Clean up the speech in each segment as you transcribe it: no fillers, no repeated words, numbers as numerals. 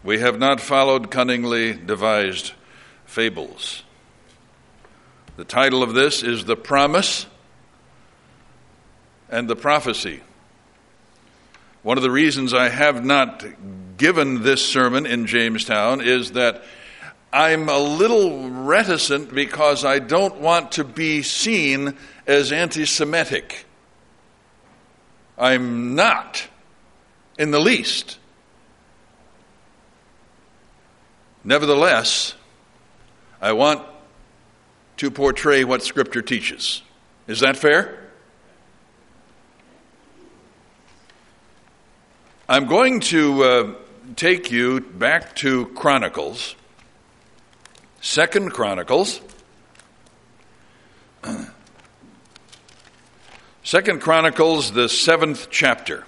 We have not followed cunningly devised fables. The title of this is The Promise and the Prophecy. One of the reasons I have not given this sermon in Jamestown is that I'm a little reticent because I don't want to be seen as anti-Semitic. I'm not in the least. Nevertheless, I want to portray what Scripture teaches. Is that fair? I'm going to take you back to Chronicles, 2 Chronicles. 2 Chronicles, the 7th chapter.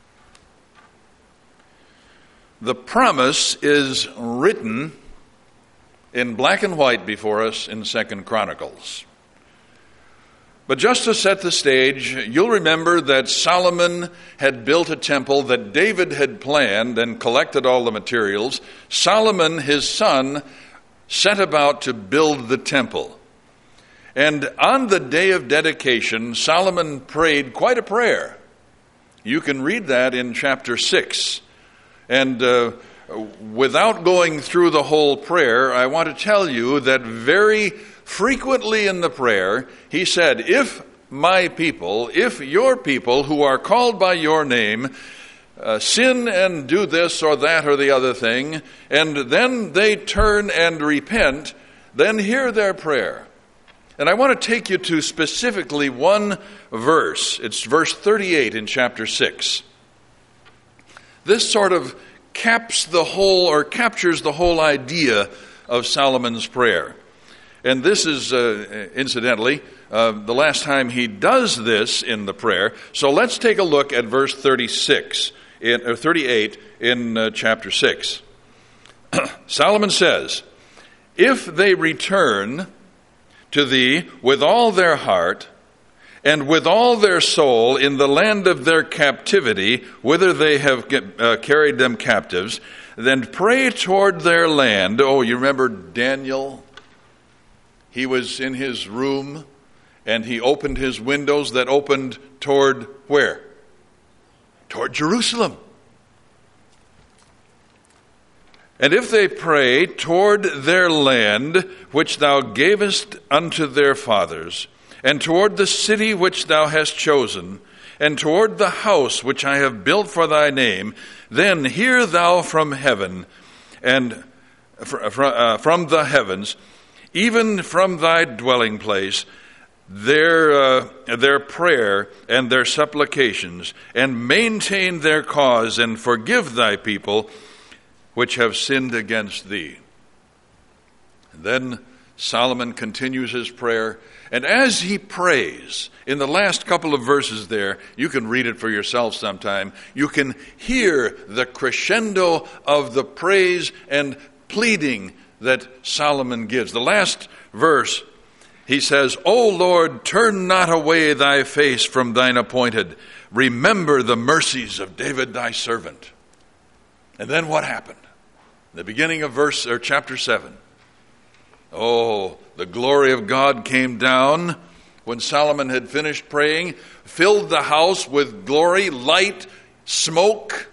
The promise is written in black and white before us in 2 Chronicles. But just to set the stage, you'll remember that Solomon had built a temple that David had planned and collected all the materials. Solomon, his son, set about to build the temple. And on the day of dedication, Solomon prayed quite a prayer. You can read that in chapter 6. And without going through the whole prayer, I want to tell you that very frequently in the prayer, he said, if my people, if your people who are called by your name, sin and do this or that or the other thing, and then they turn and repent, then hear their prayer. And I want to take you to specifically one verse. It's verse 38 in chapter 6. This sort of captures the whole idea of Solomon's prayer. And this is, incidentally, the last time he does this in the prayer. So let's take a look at verse 38 in chapter 6. Solomon says, if they return to thee with all their heart and with all their soul in the land of their captivity, whither they have carried them captives, then pray toward their land. Oh, you remember Daniel? He was in his room, and he opened his windows that opened toward where? Toward Jerusalem. And if they pray toward their land, which thou gavest unto their fathers, and toward the city which thou hast chosen, and toward the house which I have built for thy name, then hear thou from heaven, and from the heavens, even from thy dwelling place, their prayer and their supplications, and maintain their cause, and forgive thy people which have sinned against thee. And then Solomon continues his prayer, and as he prays, in the last couple of verses there, you can read it for yourself sometime, you can hear the crescendo of the praise and pleading that Solomon gives. The last verse, he says, O Lord, turn not away thy face from thine appointed. Remember the mercies of David thy servant. And then what happened? The beginning of chapter 7. Oh, the glory of God came down when Solomon had finished praying, filled the house with glory, light, smoke.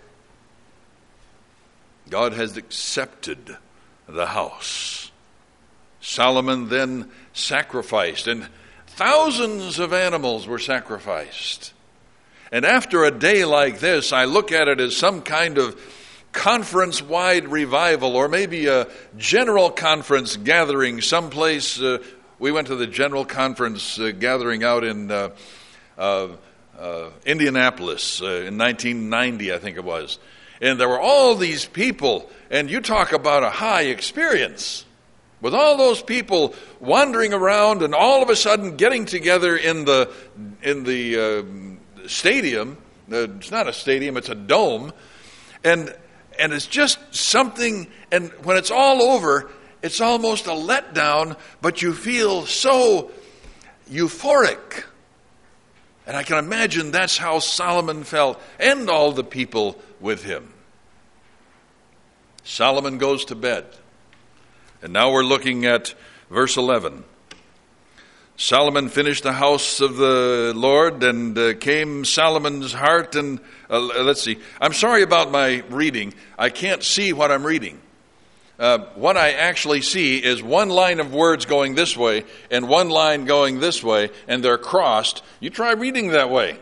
God has accepted the house. Solomon then sacrificed, and thousands of animals were sacrificed. And after a day like this, I look at it as some kind of conference-wide revival, or maybe a general conference gathering someplace. We went to the general conference gathering out in Indianapolis in 1990, I think it was. And there were all these people, and you talk about a high experience. With all those people wandering around and all of a sudden getting together in the stadium. It's not a stadium, it's a dome. And it's just something, and when it's all over, it's almost a letdown, but you feel so euphoric. And I can imagine that's how Solomon felt, and all the people with him. Solomon goes to bed. And now we're looking at verse 11. Solomon finished the house of the Lord, and came Solomon's heart, and let's see. I'm sorry about my reading. I can't see what I'm reading. What I actually see is one line of words going this way and one line going this way, and they're crossed. You try reading that way.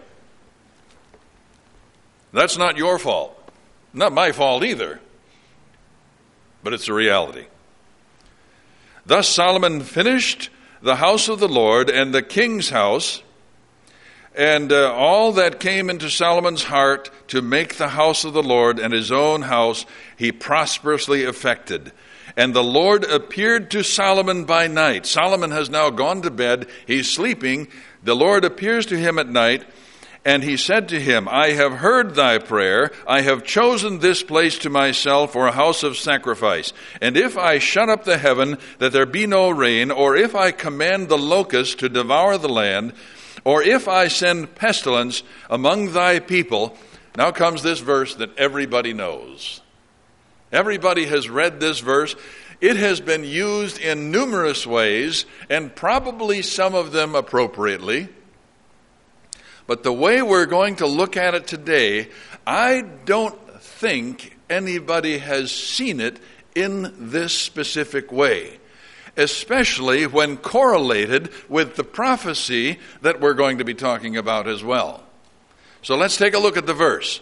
That's not your fault. Not my fault either. But it's a reality. Thus Solomon finished the house of the Lord and the king's house, and all that came into Solomon's heart to make the house of the Lord and his own house, he prosperously effected. And the Lord appeared to Solomon by night. Solomon has now gone to bed. He's sleeping. The Lord appears to him at night, and he said to him, I have heard thy prayer. I have chosen this place to myself for a house of sacrifice. And if I shut up the heaven that there be no rain, or if I command the locust to devour the land, or if I send pestilence among thy people. Now comes this verse that everybody knows. Everybody has read this verse. It has been used in numerous ways, and probably some of them appropriately. But the way we're going to look at it today, I don't think anybody has seen it in this specific way, especially when correlated with the prophecy that we're going to be talking about as well. So let's take a look at the verse.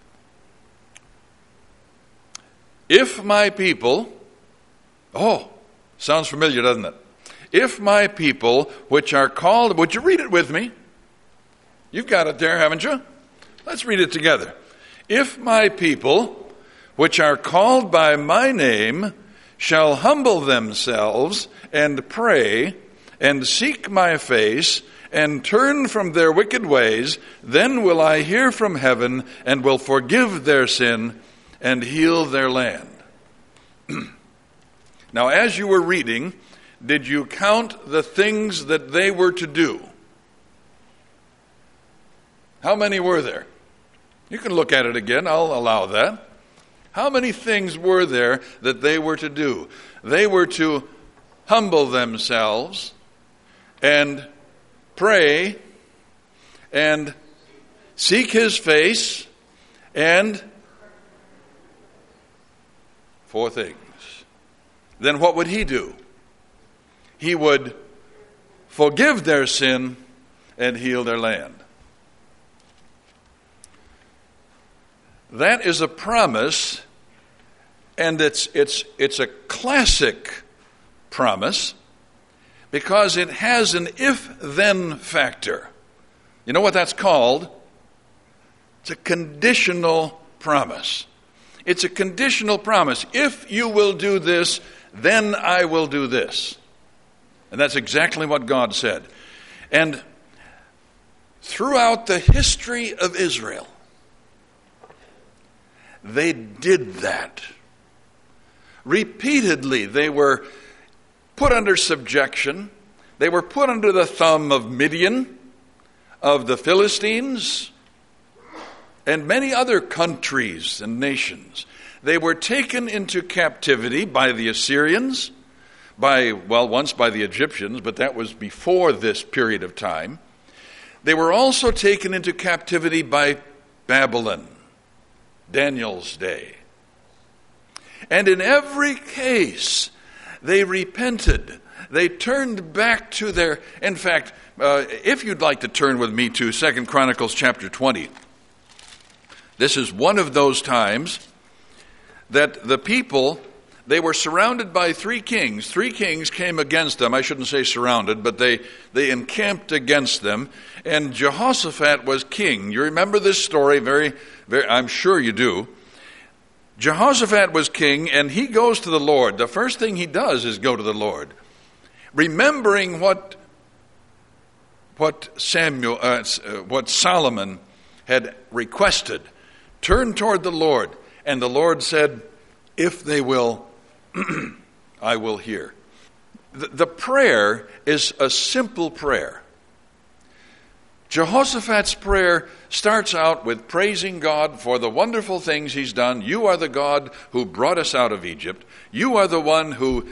If my people, sounds familiar, doesn't it? If my people, which are called, would you read it with me? You've got it there, haven't you? Let's read it together. If my people, which are called by my name, shall humble themselves and pray and seek my face and turn from their wicked ways, then will I hear from heaven and will forgive their sin and heal their land. Now, as you were reading, did you count the things that they were to do? How many were there? You can look at it again. I'll allow that. How many things were there that they were to do? They were to humble themselves and pray and seek his face, and 4 things. Then what would he do? He would forgive their sin and heal their land. That is a promise, and it's a classic promise because it has an if-then factor. You know what that's called? It's a conditional promise. It's a conditional promise. If you will do this, then I will do this. And that's exactly what God said. And throughout the history of Israel, they did that. Repeatedly, they were put under subjection. They were put under the thumb of Midian, of the Philistines, and many other countries and nations. They were taken into captivity by the Assyrians, once by the Egyptians, but that was before this period of time. They were also taken into captivity by Babylon, Daniel's day. And in every case, they repented. They turned back to their... In fact, if you'd like to turn with me to 2 Chronicles chapter 20, this is one of those times that the people, they were surrounded by 3 kings. 3 kings came against them. I shouldn't say surrounded, but they encamped against them. And Jehoshaphat was king. You remember this story very, I'm sure you do. Jehoshaphat was king, and he goes to the Lord. The first thing he does is go to the Lord, remembering what Solomon had requested. Turn toward the Lord. And the Lord said, if they will, I will hear. The prayer is a simple prayer. Jehoshaphat's prayer starts out with praising God for the wonderful things he's done. You are the God who brought us out of Egypt. You are the one who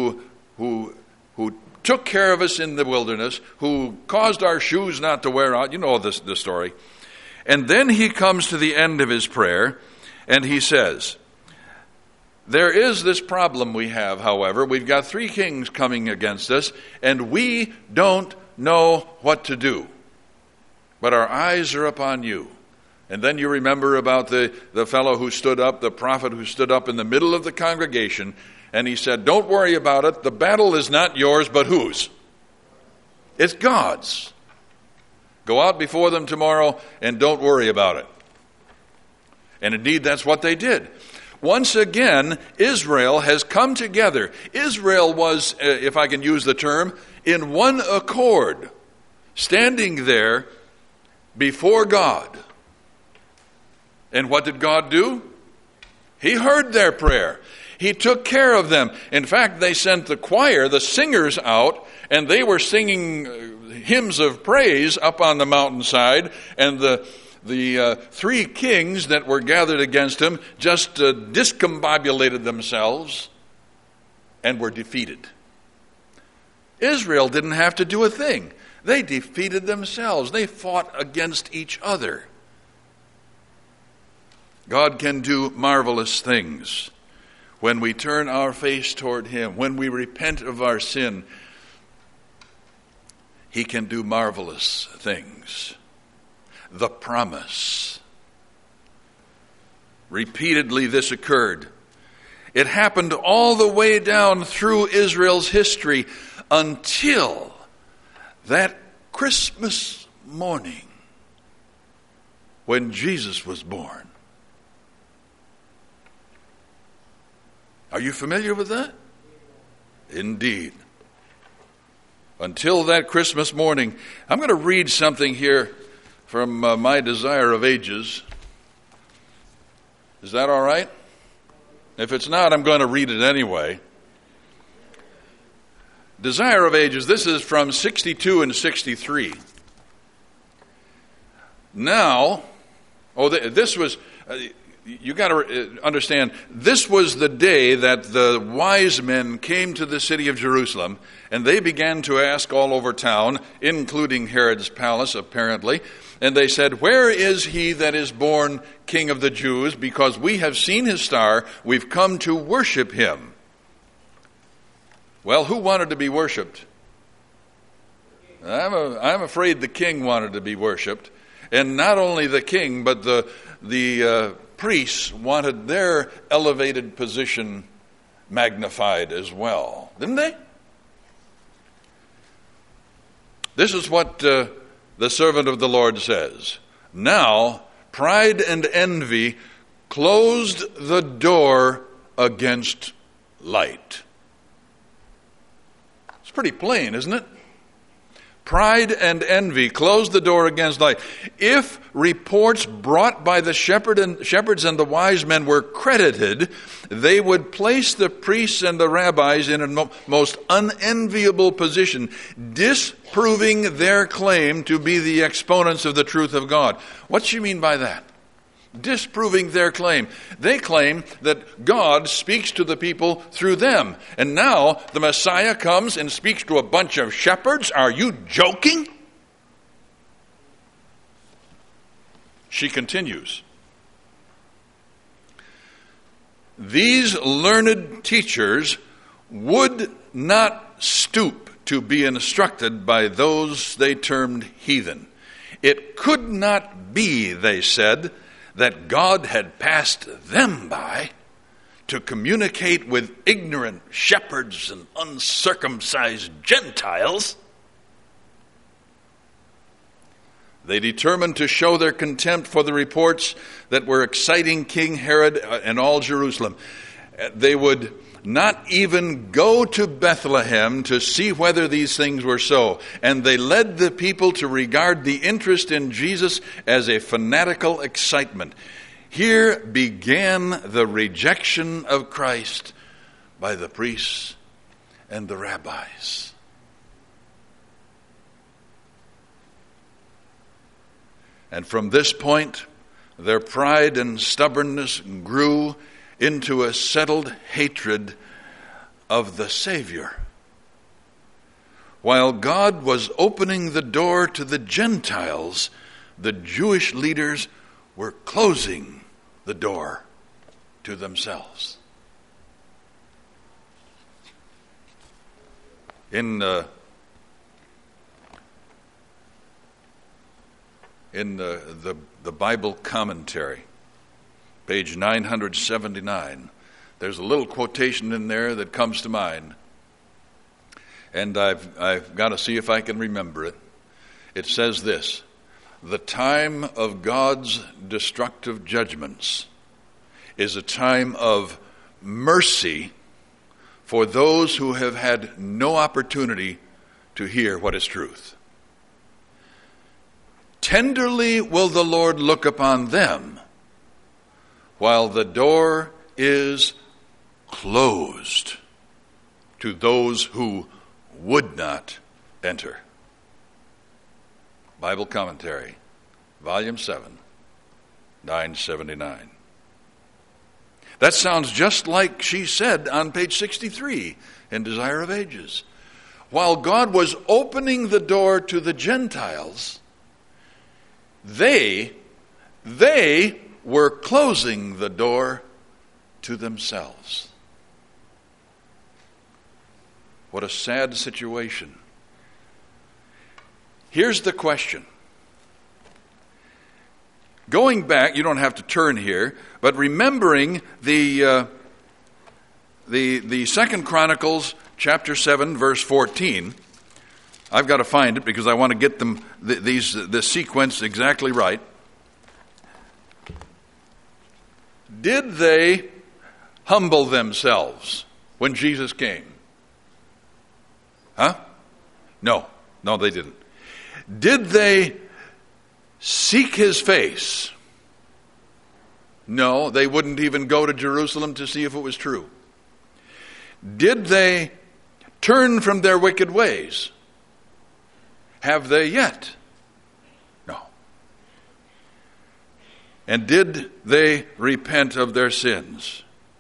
took care of us in the wilderness, who caused our shoes not to wear out. You know the story. And then he comes to the end of his prayer, and he says, there is this problem we have, however. We've got 3 kings coming against us, and we don't know what to do. But our eyes are upon you. And then you remember about the fellow who stood up, the prophet who stood up in the middle of the congregation, and he said, don't worry about it. The battle is not yours, but whose? It's God's. Go out before them tomorrow and don't worry about it. And indeed, that's what they did. Once again, Israel has come together. Israel was, if I can use the term, in one accord, standing there before God. And what did God do? He heard their prayer. He took care of them. In fact, they sent the choir, the singers out, and they were singing hymns of praise up on the mountainside, and the 3 kings that were gathered against him just discombobulated themselves and were defeated. Israel didn't have to do a thing. They defeated themselves. They fought against each other. God can do marvelous things when we turn our face toward him, when we repent of our sin. He can do marvelous things. The promise. Repeatedly this occurred. It happened all the way down through Israel's history until that Christmas morning when Jesus was born. Are you familiar with that? Indeed. Until that Christmas morning. I'm going to read something here from my Desire of Ages. Is that all right? If it's not, I'm going to read it anyway. Desire of Ages, this is from 62 and 63. Now, this was, you got to understand, this was the day that the wise men came to the city of Jerusalem, and they began to ask all over town, including Herod's palace, apparently, and they said, where is he that is born King of the Jews? Because we have seen his star, we've come to worship him. Well, who wanted to be worshipped? I'm afraid the king wanted to be worshipped. And not only the king, but the priests wanted their elevated position magnified as well. Didn't they? This is what the servant of the Lord says. Now, pride and envy closed the door against light. It's pretty plain, isn't it? Pride and envy closed the door against light. If reports brought by the shepherds and the wise men were credited, they would place the priests and the rabbis in a most unenviable position, disproving their claim to be the exponents of the truth of God. What do you mean by that? Disproving their claim. They claim that God speaks to the people through them. And now the Messiah comes and speaks to a bunch of shepherds. Are you joking? She continues. These learned teachers would not stoop to be instructed by those they termed heathen. It could not be, they said, that God had passed them by to communicate with ignorant shepherds and uncircumcised Gentiles. They determined to show their contempt for the reports that were exciting King Herod and all Jerusalem. They would not even go to Bethlehem to see whether these things were so. And they led the people to regard the interest in Jesus as a fanatical excitement. Here began the rejection of Christ by the priests and the rabbis. And from this point, their pride and stubbornness grew into a settled hatred of the Savior. While God was opening the door to the Gentiles, the Jewish leaders were closing the door to themselves. In the Bible commentary, page 979, there's a little quotation in there that comes to mind. And I've got to see if I can remember it. It says this: the time of God's destructive judgments is a time of mercy for those who have had no opportunity to hear what is truth. Tenderly will the Lord look upon them while the door is closed to those who would not enter. Bible Commentary, Volume 7, 979. That sounds just like she said on page 63 in Desire of Ages. While God was opening the door to the Gentiles, they were closing the door to themselves. What a sad situation. Here's the question. Going back, you don't have to turn here, but remembering the 2 Chronicles chapter 7 verse 14. I've got to find it because I want to get them the sequence exactly right. Did they humble themselves when Jesus came? Huh? No, they didn't. Did they seek his face? No, they wouldn't even go to Jerusalem to see if it was true. Did they turn from their wicked ways? Have they yet? No. And did they repent of their sins?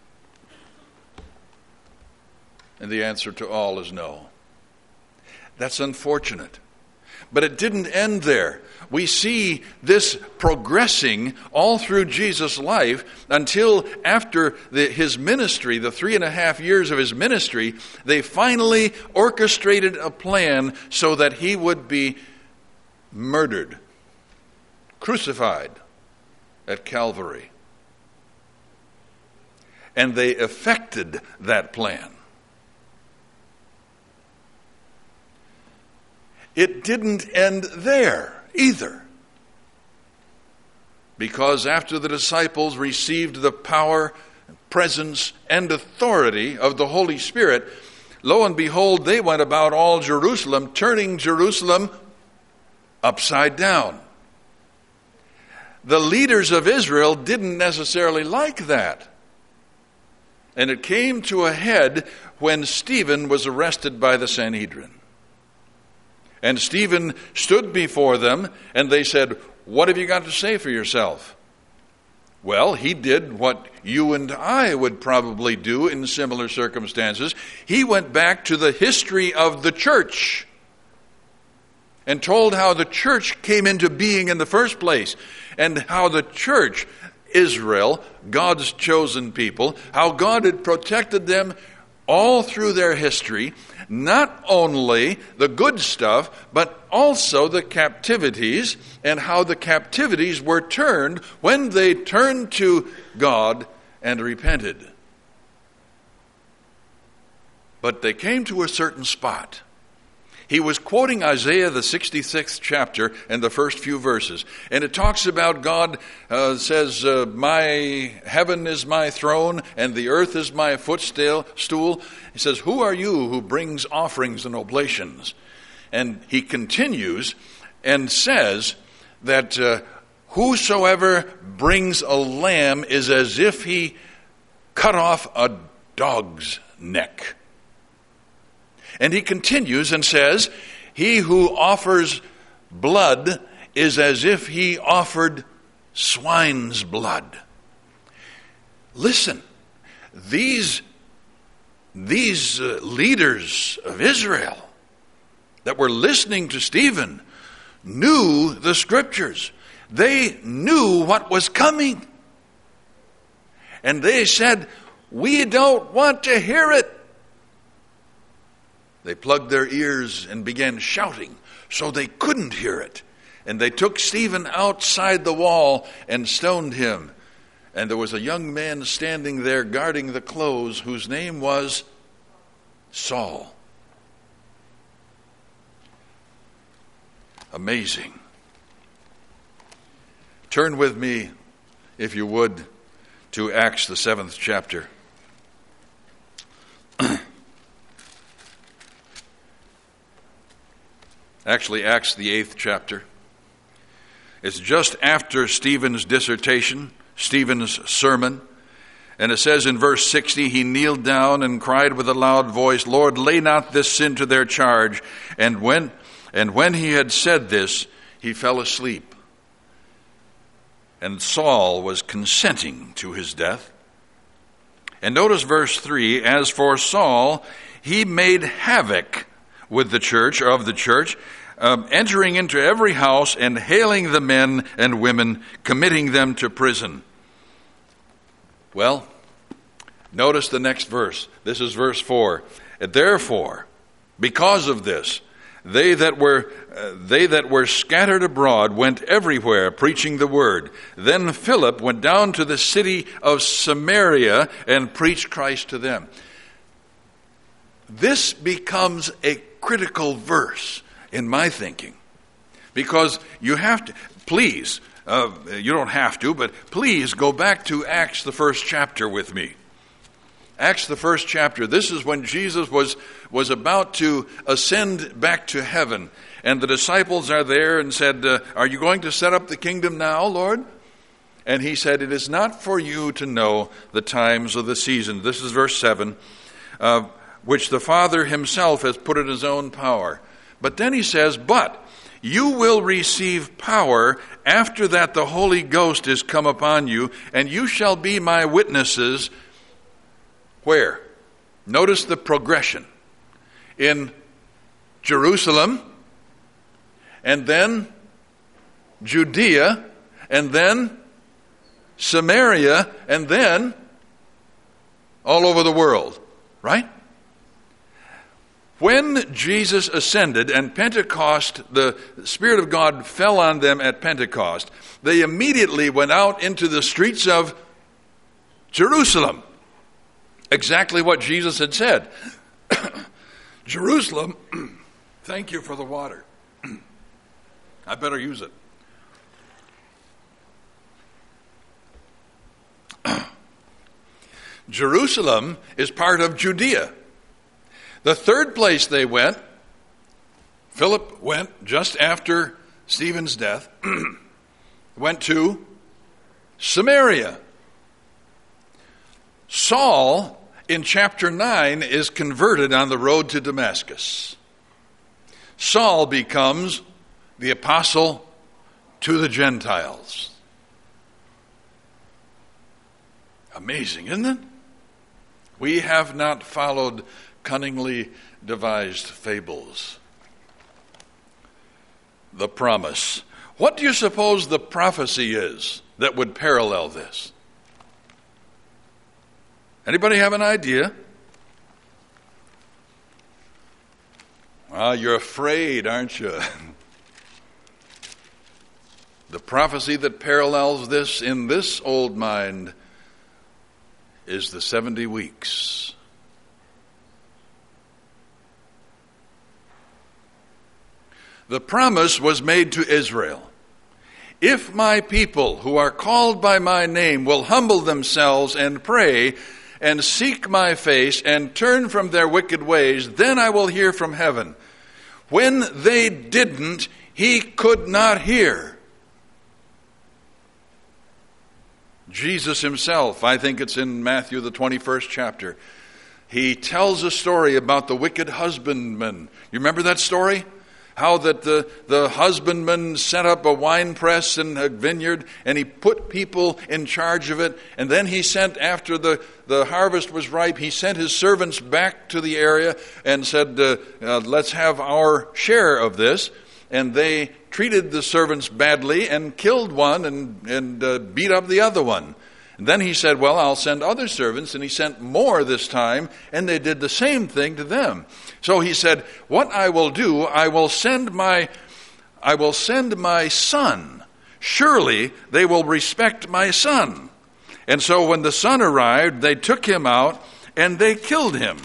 And the answer to all is no. That's unfortunate. But it didn't end there. We see this progressing all through Jesus' life until after his ministry, the 3.5 years of his ministry, they finally orchestrated a plan so that he would be murdered, crucified at Calvary. And they effected that plan. It didn't end there either. Because after the disciples received the power, presence, and authority of the Holy Spirit, lo and behold, they went about all Jerusalem, turning Jerusalem upside down. The leaders of Israel didn't necessarily like that. And it came to a head when Stephen was arrested by the Sanhedrin. And Stephen stood before them, and they said, "What have you got to say for yourself?" Well, he did what you and I would probably do in similar circumstances. He went back to the history of the church and told how the church came into being in the first place, and how the church, Israel, God's chosen people, how God had protected them all through their history, not only the good stuff, but also the captivities, and how the captivities were turned when they turned to God and repented. But they came to a certain spot. He was quoting Isaiah, the 66th chapter, and the first few verses. And it talks about God says, "My heaven is my throne, and the earth is my footstool." He says, "Who are you who brings offerings and oblations?" And he continues and says that whosoever brings a lamb is as if he cut off a dog's neck. And he continues and says, "He who offers blood is as if he offered swine's blood. Listen, these leaders of Israel that were listening to Stephen knew the Scriptures. They knew what was coming. And they said, "We don't want to hear it." They plugged their ears and began shouting so they couldn't hear it. And they took Stephen outside the wall and stoned him. And there was a young man standing there guarding the clothes whose name was Saul. Amazing. Turn with me, if you would, to Acts, the 7th chapter. Actually, Acts, the 8th chapter. It's just after Stephen's dissertation, Stephen's sermon. And it says in verse 60, he kneeled down and cried with a loud voice, "Lord, lay not this sin to their charge." And when he had said this, he fell asleep. And Saul was consenting to his death. And notice verse 3, as for Saul, he made havoc with the church, entering into every house and hailing the men and women, committing them to prison. Well, notice the next verse. This is verse 4. Therefore, because of this, they that were scattered abroad went everywhere preaching the word. Then Philip went down to the city of Samaria and preached Christ to them. This becomes a critical verse in my thinking, because you have to, please, you don't have to, but please go back to Acts, the 1st chapter with me. Acts, the 1st chapter. This is when Jesus was about to ascend back to heaven. And the disciples are there and said, "Are you going to set up the kingdom now, Lord?" And he said, "It is not for you to know the times or the seasons." This is verse 7, which the Father himself has put in his own power. But then he says, "But you will receive power after that the Holy Ghost is come upon you, and you shall be my witnesses." Where? Notice the progression. In Jerusalem, and then Judea, and then Samaria, and then all over the world. Right? When Jesus ascended and Pentecost, the Spirit of God fell on them at Pentecost, they immediately went out into the streets of Jerusalem. Exactly what Jesus had said. Jerusalem, thank you for the water. I better use it. Jerusalem is part of Judea. The third place they went, Philip went just after Stephen's death, went to Samaria. Saul, in chapter 9, is converted on the road to Damascus. Saul becomes the apostle to the Gentiles. Amazing, isn't it? We have not followed cunningly devised fables. The promise. What do you suppose the prophecy is that would parallel this? Anybody have an idea? Well, you're afraid, aren't you? The prophecy that parallels this in this old mind is the 70 weeks. The promise was made to Israel. If my people who are called by my name will humble themselves and pray and seek my face and turn from their wicked ways, then I will hear from heaven. When they didn't, he could not hear. Jesus himself, I think it's in Matthew, the 21st chapter, he tells a story about the wicked husbandman. You remember that story? how that the husbandman set up a wine press in a vineyard, and he put people in charge of it. And then he sent, after the harvest was ripe, he sent his servants back to the area and said, let's have our share of this. And they treated the servants badly and killed one and beat up the other one. And then he said, well, I'll send other servants, and he sent more this time, and they did the same thing to them. So he said, what I will do, I will send my son. Surely they will respect my son. And so when the son arrived, they took him out and they killed him.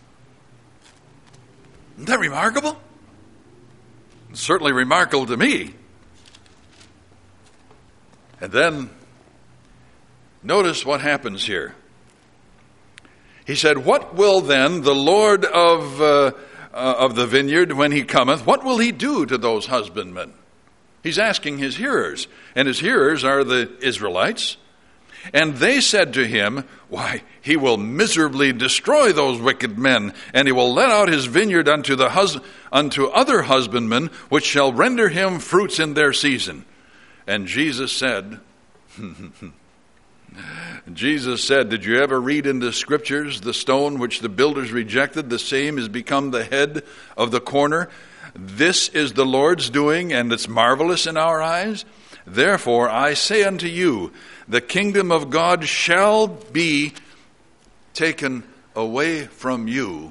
Isn't that remarkable? It's certainly remarkable to me. And then notice what happens here. He said, what will then the Lord of the vineyard, when he cometh, what will he do to those husbandmen? He's asking his hearers, and his hearers are the Israelites. And they said to him, why, he will miserably destroy those wicked men, and he will let out his vineyard unto other husbandmen, which shall render him fruits in their season. And Jesus said, did you ever read in the scriptures, the stone which the builders rejected, the same is become the head of the corner? This is the Lord's doing, and it's marvelous in our eyes. Therefore I say unto you, the kingdom of God shall be taken away from you.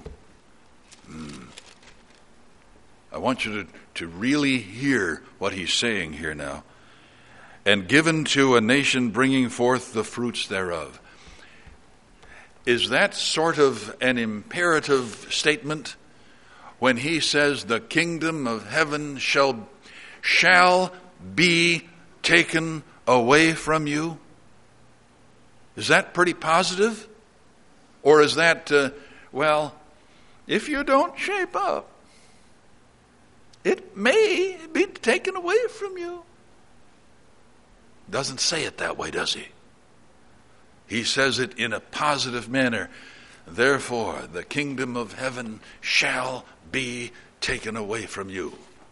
I want you to really hear what he's saying here now. And given to a nation bringing forth the fruits thereof. Is that sort of an imperative statement when he says the kingdom of heaven shall be taken away from you? Is that pretty positive? Or is that, if you don't shape up, it may be taken away from you? Doesn't say it that way, does he? He says it in a positive manner. Therefore, the kingdom of heaven shall be taken away from you.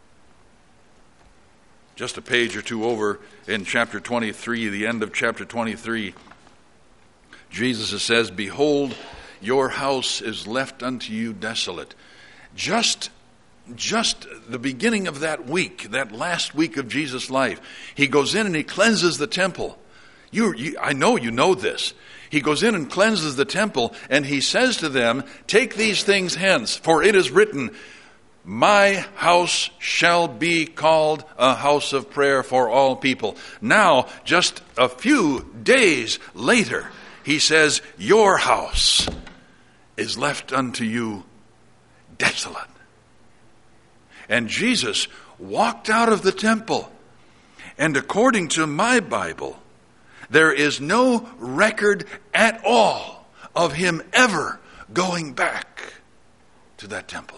Just a page or two over in chapter 23, the end of chapter 23, Jesus says, behold, your house is left unto you desolate. Just the beginning of that week, that last week of Jesus' life, he goes in and he cleanses the temple. I know you know this. He goes in and cleanses the temple, and he says to them, take these things hence, for it is written, my house shall be called a house of prayer for all people. Now, just a few days later, he says, your house is left unto you desolate. And Jesus walked out of the temple. And according to my Bible, there is no record at all of him ever going back to that temple.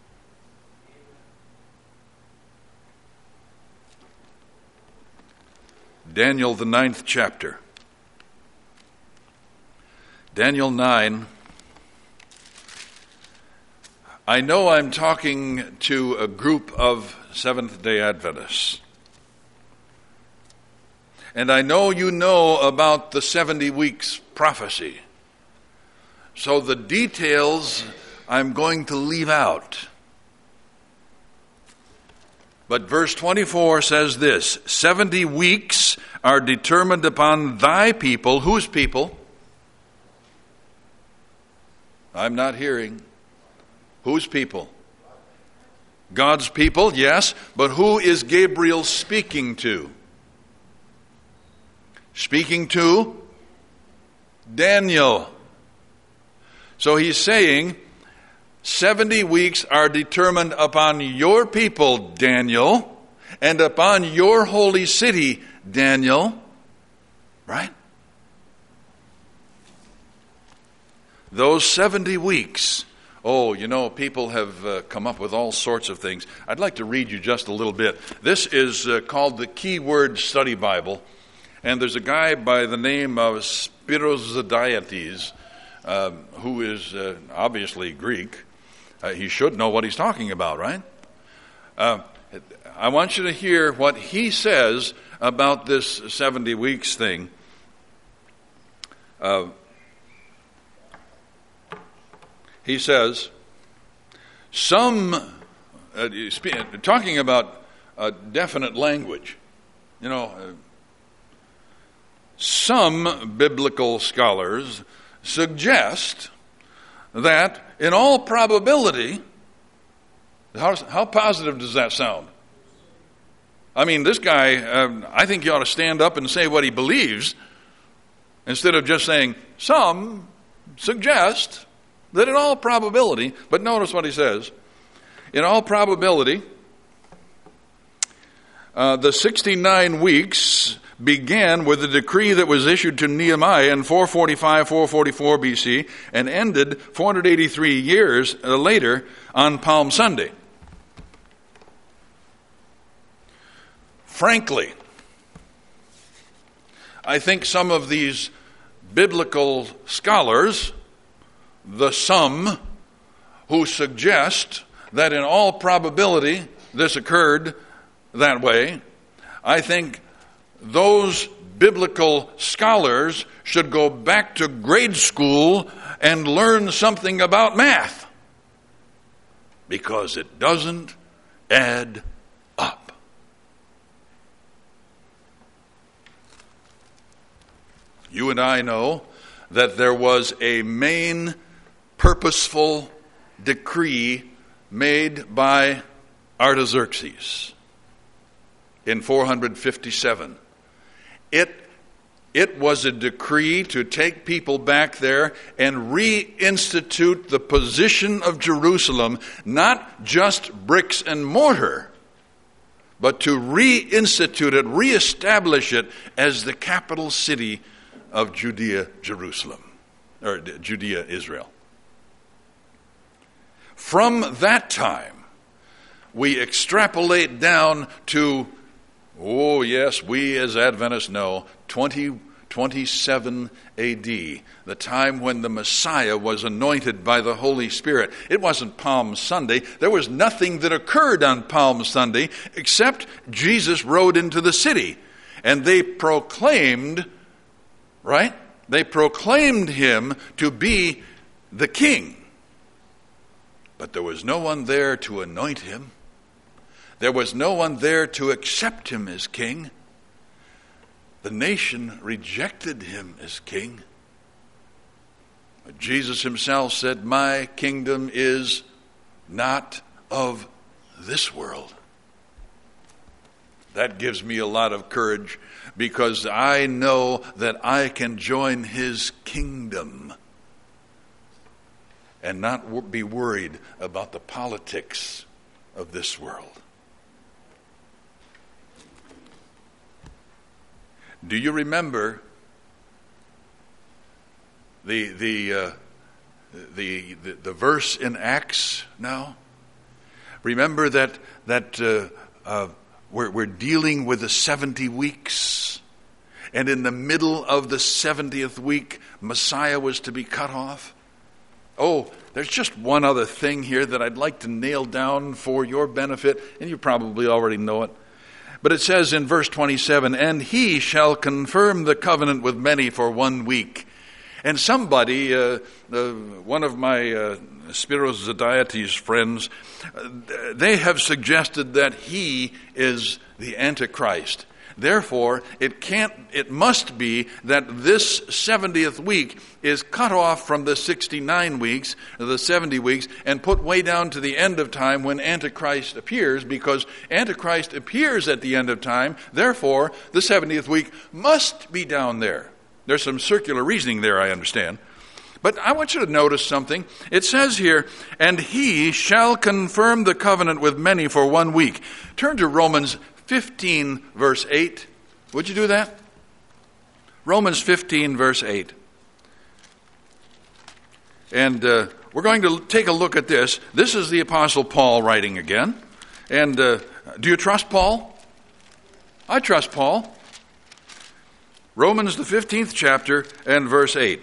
Daniel, the 9th chapter. Daniel 9. I know I'm talking to a group of Seventh-day Adventists. And I know you know about the 70 weeks prophecy. So the details I'm going to leave out. But verse 24 says this, 70 weeks are determined upon thy people. Whose people? I'm not hearing. Whose people? God's people, yes. But who is Gabriel speaking to? Speaking to Daniel. So he's saying, 70 weeks are determined upon your people, Daniel, and upon your holy city, Daniel. Right? Those 70 weeks. Oh, you know, people have come up with all sorts of things. I'd like to read you just a little bit. This is called the Keyword Study Bible. And there's a guy by the name of Spiros Zodhiates, who is obviously Greek. He should know what he's talking about, right? I want you to hear what he says about this 70 weeks thing. He says, talking about definite language, some biblical scholars suggest that in all probability, how positive does that sound? I mean, this guy, I think he ought to stand up and say what he believes instead of just saying, some suggest that in all probability, but notice what he says. In all probability, the 69 weeks began with a decree that was issued to Nehemiah in 444 BC and ended 483 years later on Palm Sunday. Frankly, I think some of these biblical scholars, the some, who suggest that in all probability this occurred that way, I think those biblical scholars should go back to grade school and learn something about math, because it doesn't add up. You and I know that there was a main purposeful decree made by Artaxerxes in 457. It was a decree to take people back there and reinstitute the position of Jerusalem, not just bricks and mortar, but to reinstitute it, reestablish it as the capital city of Judea, Jerusalem, or Judea, Israel. From that time, we extrapolate down to, oh yes, we as Adventists know, 2027 AD, the time when the Messiah was anointed by the Holy Spirit. It wasn't Palm Sunday. There was nothing that occurred on Palm Sunday except Jesus rode into the city. And they proclaimed, right? They proclaimed him to be the king. But there was no one there to anoint him. There was no one there to accept him as king. The nation rejected him as king. But Jesus himself said, "My kingdom is not of this world." That gives me a lot of courage, because I know that I can join his kingdom and not be worried about the politics of this world. Do you remember the verse in Acts now? Remember that we're dealing with the 70 weeks, and in the middle of the 70th week, Messiah was to be cut off. Oh, there's just one other thing here that I'd like to nail down for your benefit, and you probably already know it. But it says in verse 27, "And he shall confirm the covenant with many for 1 week." And somebody, one of my Spiros Zodhiates friends, they have suggested that he is the Antichrist. Therefore, it must be that this 70th week is cut off from the 69 weeks, the 70 weeks, and put way down to the end of time when Antichrist appears, because Antichrist appears at the end of time. Therefore, the 70th week must be down there. There's some circular reasoning there, I understand. But I want you to notice something. It says here, "And he shall confirm the covenant with many for 1 week." Turn to Romans 15, verse 8. Would you do that? Romans 15, verse 8. And we're going to take a look at this. This is the Apostle Paul writing again. And do you trust Paul? I trust Paul. Romans, the 15th chapter, and verse 8.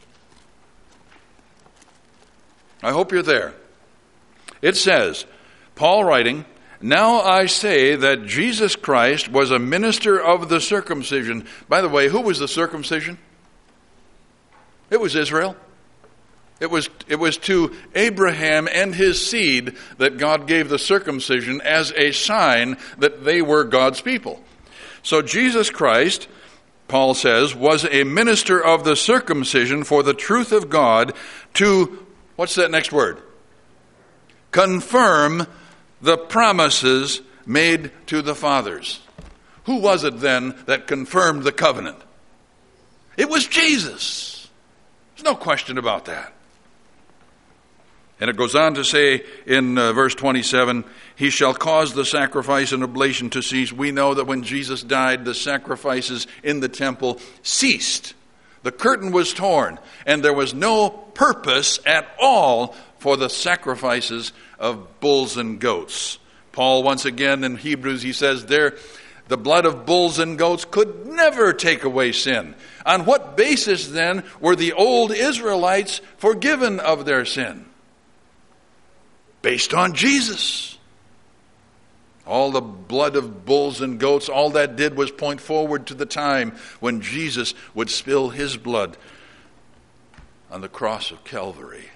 I hope you're there. It says, Paul writing, "Now I say that Jesus Christ was a minister of the circumcision." By the way, who was the circumcision? It was Israel. It was to Abraham and his seed that God gave the circumcision as a sign that they were God's people. So Jesus Christ, Paul says, was a minister of the circumcision for the truth of God to, what's that next word? Confirm the promises made to the fathers. Who was it then that confirmed the covenant? It was Jesus. There's no question about that. And it goes on to say in verse 27, "He shall cause the sacrifice and oblation to cease." We know that when Jesus died, the sacrifices in the temple ceased. The curtain was torn, and there was no purpose at all for the sacrifices of bulls and goats. Paul, once again in Hebrews, he says there, the blood of bulls and goats could never take away sin. On what basis then were the old Israelites forgiven of their sin? Based on Jesus. All the blood of bulls and goats, all that did was point forward to the time when Jesus would spill his blood on the cross of Calvary.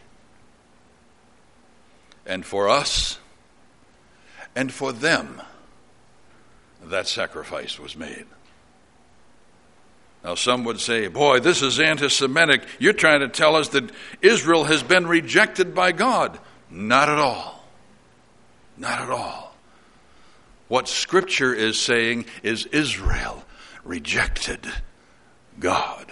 And for us and for them, that sacrifice was made. Now some would say, boy, this is anti-Semitic. You're trying to tell us that Israel has been rejected by God. Not at all. Not at all. What Scripture is saying is Israel rejected God.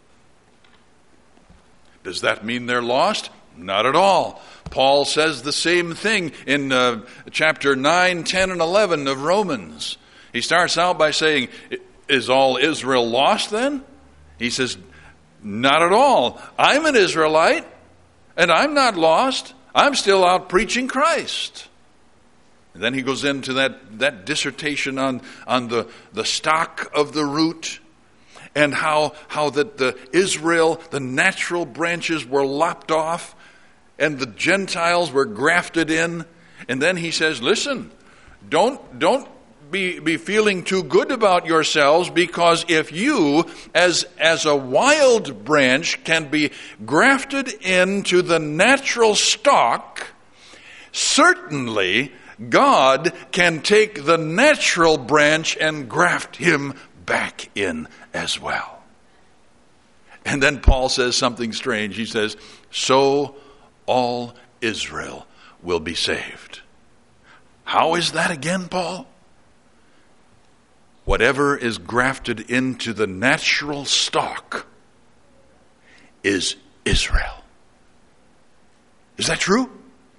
Does that mean they're lost? Not at all. Paul says the same thing in chapter 9, 10, and 11 of Romans. He starts out by saying, is all Israel lost then? He says, not at all. I'm an Israelite, and I'm not lost. I'm still out preaching Christ. And then he goes into that dissertation on the stock of the root, and how that the Israel, the natural branches were lopped off, and the Gentiles were grafted in. And then he says, listen, don't be feeling too good about yourselves, because if you, as a wild branch, can be grafted into the natural stock, certainly God can take the natural branch and graft him back in as well. And then Paul says something strange. He says, so all Israel will be saved. How is that again, Paul? Whatever is grafted into the natural stock is Israel. Is that true?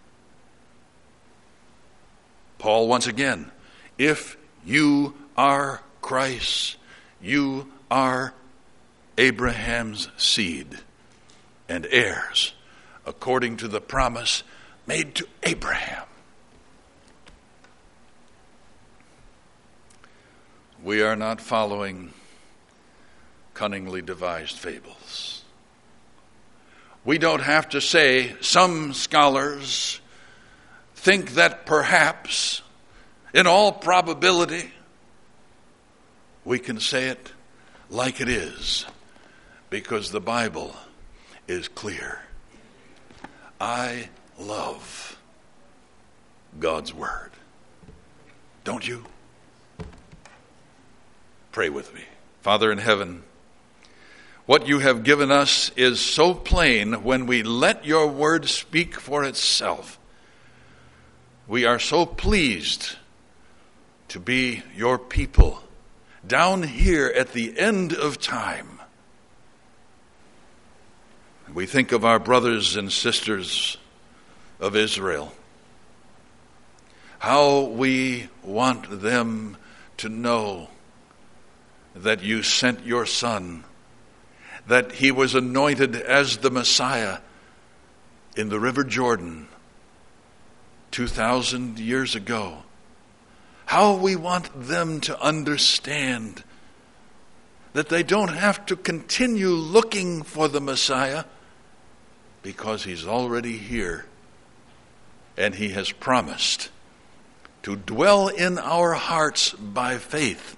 Paul, once again, if you are Christ, you are Abraham's seed and heirs according to the promise made to Abraham. We are not following cunningly devised fables. We don't have to say some scholars think that perhaps, in all probability. We can say it like it is, because the Bible is clear. I love God's Word. Don't you? Pray with me. Father in heaven, what you have given us is so plain when we let your word speak for itself. We are so pleased to be your people down here at the end of time. We think of our brothers and sisters of Israel, how we want them to know that you sent your Son, that he was anointed as the Messiah in the River Jordan 2,000 years ago. How we want them to understand that they don't have to continue looking for the Messiah, because he's already here and he has promised to dwell in our hearts by faith,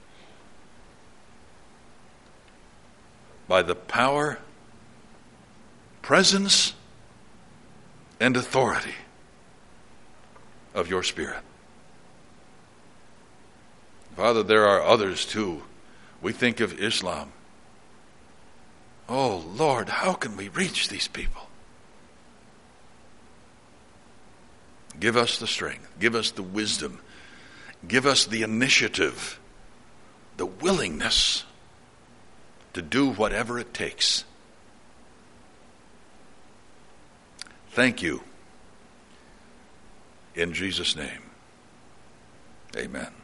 by the power, presence, and authority of your Spirit. Father, there are others too. We think of Islam. Oh, Lord, how can we reach these people? Give us the strength. Give us the wisdom. Give us the initiative, the willingness to do whatever it takes. Thank you. In Jesus' name, amen.